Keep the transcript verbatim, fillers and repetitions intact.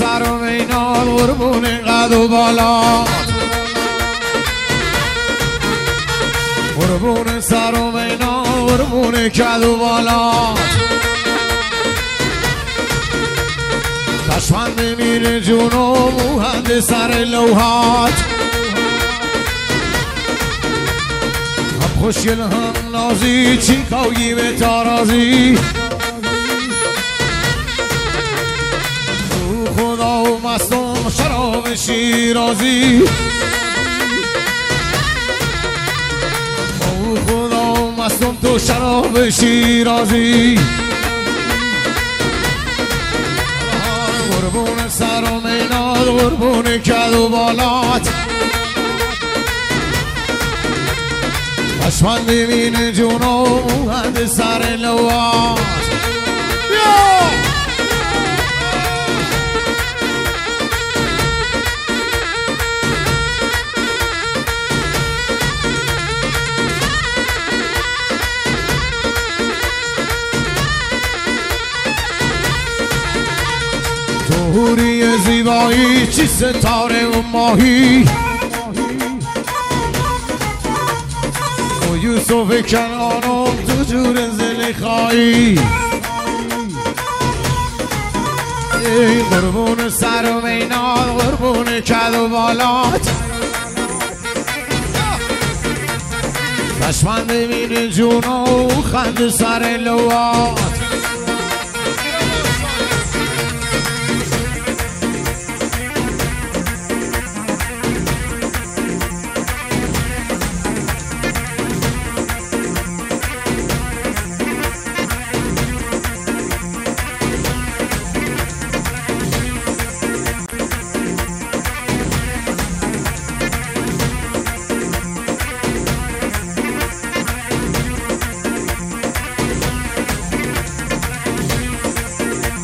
سر و مینال قربون قد و بالا قربون سر و مینال قربون قد و بالا کشمند میره جون و موهند سر لوحات هم خوشگل هم نازی چیکایی به تارازی تو خدا و مستم شراب شیرازی او خدا و مستم تو شراب شیرازی قربون سر و میناد قربون کد و بالات پشمند ببین جون و موهند سر لوات توری زیبایی چی ستاره و ماهی و یوسف کنانم تو جور زلیخایی ای قربون سر و مینال قربون کد و بالات کشمند ببین جون و خند سر لوات